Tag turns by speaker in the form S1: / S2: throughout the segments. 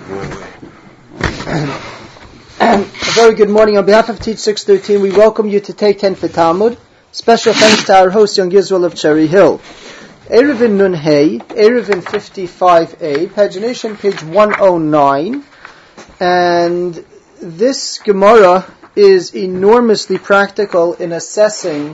S1: A very good morning. On behalf of Teach 613, we welcome you to Take 10 for Talmud. Special thanks to our host, Young Israel of Cherry Hill. Eruvin Nun Hey, Eruvin 55a, pagination page 109. And this Gemara is enormously practical in assessing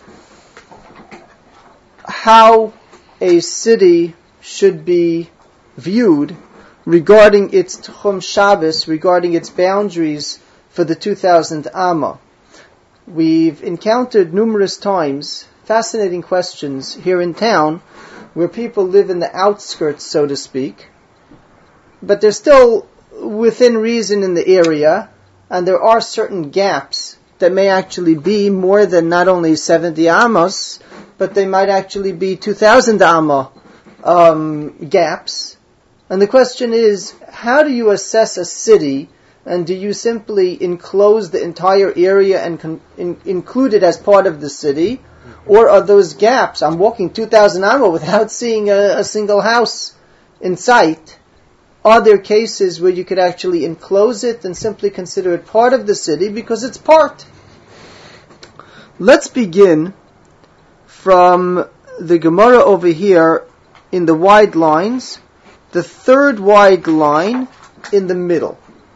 S1: how a city should be viewed regarding its Tchum Shabbos, regarding its boundaries for the 2000 Amma. We've encountered numerous times fascinating questions here in town where people live in the outskirts, so to speak, but they're still within reason in the area, and there are certain gaps that may actually be more than not only 70 Amos, but they might actually be 2000 Amma gaps. And the question is, how do you assess a city, and do you simply enclose the entire area and include it as part of the city? Or are those gaps, I'm walking 2,000 amma without seeing a single house in sight? Are there cases where you could actually enclose it and simply consider it part of the city because it's part? Let's begin from the Gemara over here in the wide lines, the third wide line in the middle.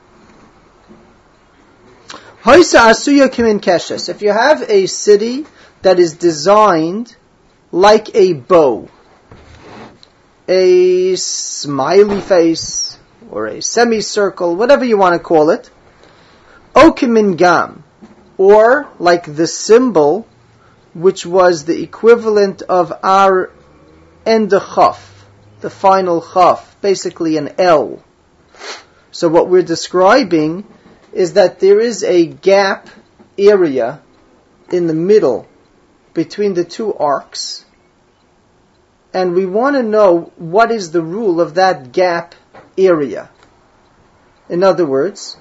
S1: If you have a city that is designed like a bow, a smiley face, or a semicircle, whatever you want to call it, okimin gam, or like the symbol, which was the equivalent of our endachaf, the final chaf, basically an L. So what we're describing is that there is a gap area in the middle between the two arcs, and we want to know what is the rule of that gap area. In other words,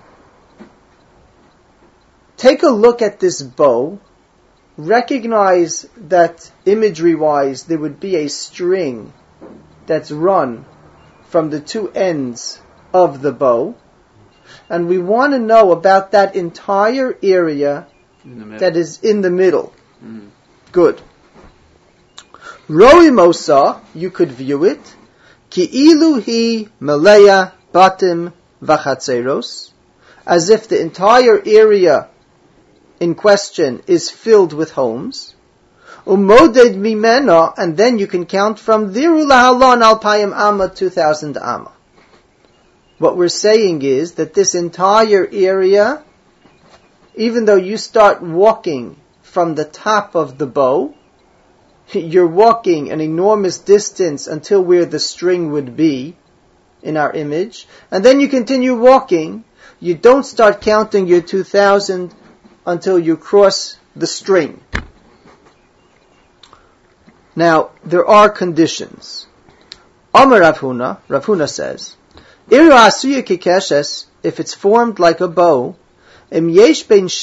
S1: take a look at this bow, recognize that imagery-wise there would be a string that's run from the two ends of the bow, and we want to know about that entire area that is in the middle. Mm. Good. Roi Mosa, you could view it, Ki'ilu hi Malaya Batim Vachatzeros, as if the entire area in question is filled with homes. Umoded mimena, and then you can count from Viru lahalon alpayim amma 2000 amma. What we're saying is that this entire area, even though you start walking from the top of the bow, you're walking an enormous distance until where the string would be in our image, and then you continue walking. You don't start counting your 2000 until you cross the string. Now, there are conditions. Amar Rav Huna says, if it's formed like a bow, you need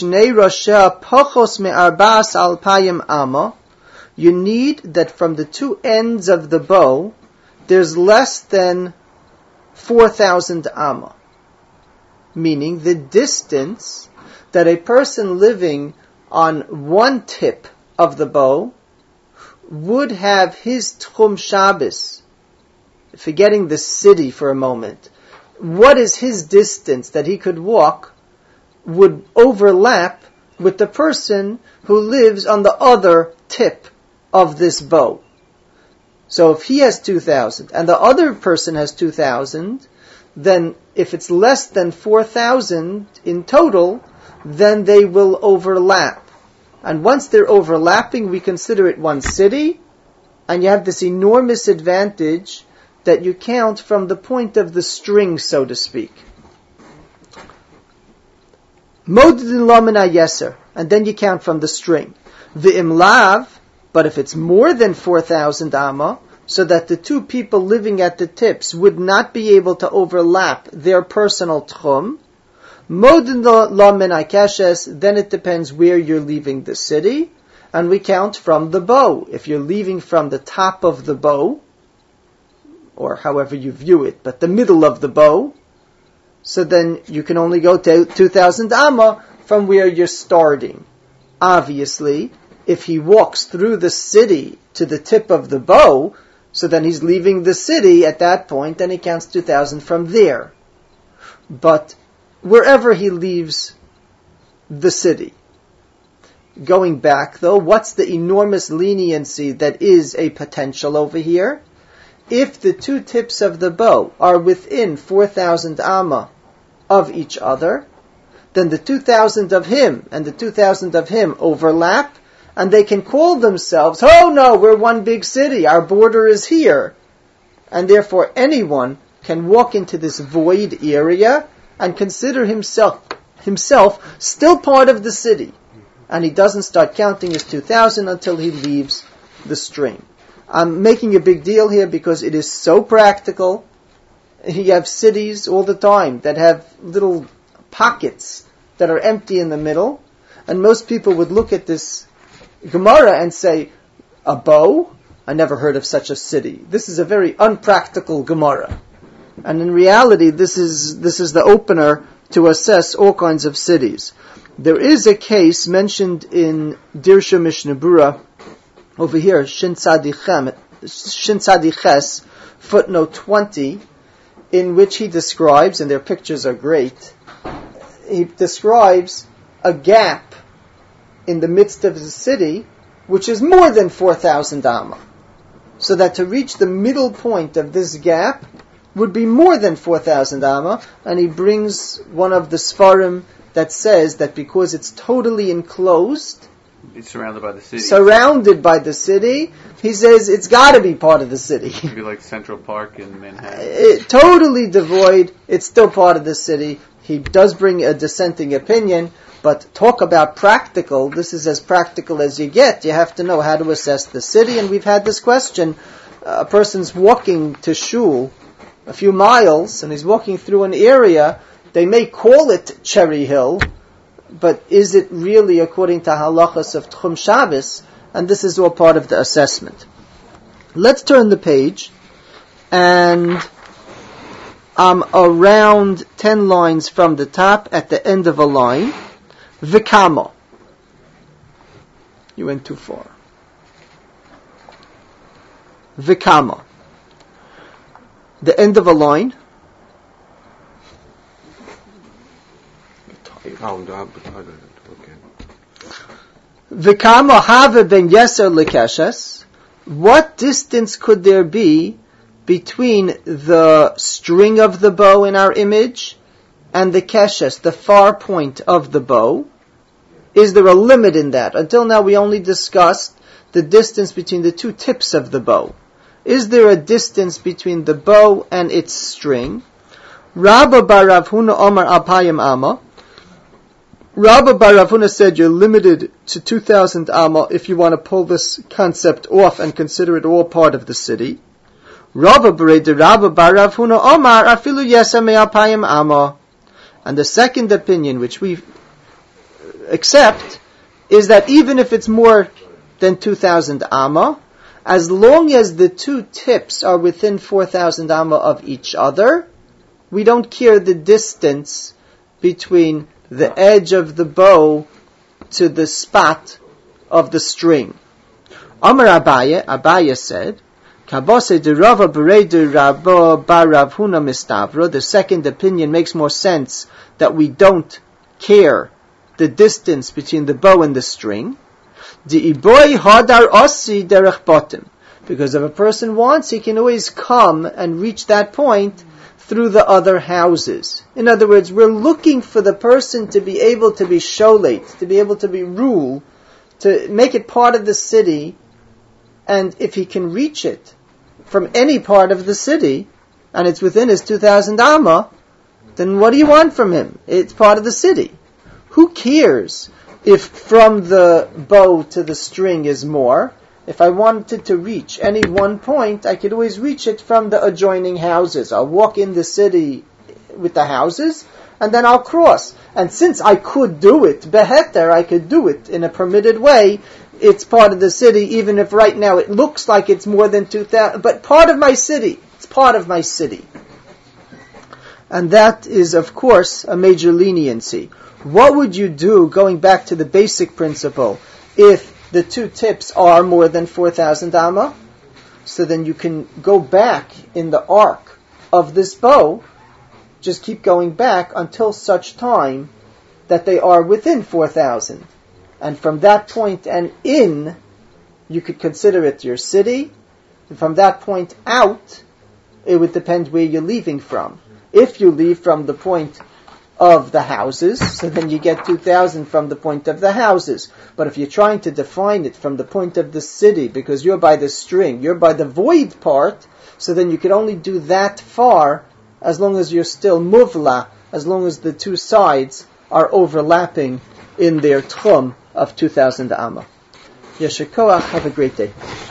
S1: that from the two ends of the bow, there's less than 4,000 amma. Meaning the distance that a person living on one tip of the bow would have his Tchum Shabbos, forgetting the city for a moment, what is his distance that he could walk would overlap with the person who lives on the other tip of this bow. So if he has 2,000 and the other person has 2,000, then if it's less than 4,000 in total, then they will overlap. And once they're overlapping, we consider it one city, and you have this enormous advantage that you count from the point of the string, so to speak. Modin lamina yeser, and then you count from the string. V'im lav, but if it's more than 4,000 amma, so that the two people living at the tips would not be able to overlap their personal tchum, modin lamina keshes, then it depends where you're leaving the city, and we count from the bow. If you're leaving from the top of the bow, or however you view it, but the middle of the bow, so then you can only go to 2,000 amma from where you're starting. Obviously, if he walks through the city to the tip of the bow, so then he's leaving the city at that point, then he counts 2,000 from there. But wherever he leaves the city. Going back though, what's the enormous leniency that is a potential over here? If the two tips of the bow are within 4,000 amma of each other, then the 2,000 of him and the 2,000 of him overlap, and they can call themselves, oh no, we're one big city, our border is here. And therefore anyone can walk into this void area and consider himself still part of the city. And he doesn't start counting his 2,000 until he leaves the stream. I'm making a big deal here because it is so practical. You have cities all the time that have little pockets that are empty in the middle. And most people would look at this Gemara and say, a bow? I never heard of such a city. This is a very unpractical Gemara. And in reality, this is the opener to assess all kinds of cities. There is a case mentioned in Dirsha Mishnah Berurah, over here, Shin Tzadiches, footnote 20, in which he describes, and their pictures are great, he describes a gap in the midst of the city, which is more than 4,000 amma. So that to reach the middle point of this gap would be more than 4,000 amma, and he brings one of the Sfarim that says that because it's totally enclosed,
S2: it's surrounded by the city.
S1: He says it's got to be part of the city.
S2: It'd be like Central Park in Manhattan.
S1: Totally devoid. It's still part of the city. He does bring a dissenting opinion, but talk about practical. This is as practical as you get. You have to know how to assess the city, and we've had this question. A person's walking to shul a few miles, and he's walking through an area. They may call it Cherry Hill, but is it really according to halachas of Tchum Shabbos? And this is all part of the assessment. Let's turn the page, and I'm around 10 lines from the top at the end of a line. Vikama. You went too far. Vikama. The end of a line. Vikama have ben yeser lekeshes. What distance could there be between the string of the bow in our image and the keshes, the far point of the bow? Is there a limit in that? Until now we only discussed the distance between the two tips of the bow. Is there a distance between the bow and its string? Rabba bar Rav Huna Omar Alpayim Amma. Rabba bar Rav Huna said you're limited to 2,000 amma if you want to pull this concept off and consider it all part of the city. Rabba bar Rav Huna Omar Afilu Yesa Me Alpayim Amma. And the second opinion, which we accept, is that even if it's more than 2,000 amma, as long as the two tips are within 4,000 amma of each other, we don't care the distance between the edge of the bow to the spot of the string. Amar Abaye said, Kabose de Rava Berei de Rabba bar Rav Huna Mistavro. The second opinion makes more sense that we don't care the distance between the bow and the string. Di iboy hadar osi derech botim. Because if a person wants, he can always come and reach that point through the other houses. In other words, we're looking for the person to be able to be sholet, to be able to be rule, to make it part of the city, and if he can reach it from any part of the city, and it's within his 2,000 amma, then what do you want from him? It's part of the city. Who cares if from the bow to the string is more? If I wanted to reach any one point, I could always reach it from the adjoining houses. I'll walk in the city with the houses, and then I'll cross. And since I could do it, beheter, I could do it in a permitted way, it's part of the city, even if right now it looks like it's more than 2,000, but part of my city. It's part of my city. And that is, of course, a major leniency. What would you do, going back to the basic principle, if the two tips are more than 4,000 amma? So then you can go back in the arc of this bow, just keep going back until such time that they are within 4,000. And from that point and in, you could consider it your city. And from that point out, it would depend where you're leaving from. If you leave from the point of the houses, so then you get 2,000 from the point of the houses. But if you're trying to define it from the point of the city, because you're by the string, you're by the void part, so then you could only do that far as long as you're still muvla, as long as the two sides are overlapping in their tchum of 2,000 amma. Yesher koach, have a great day.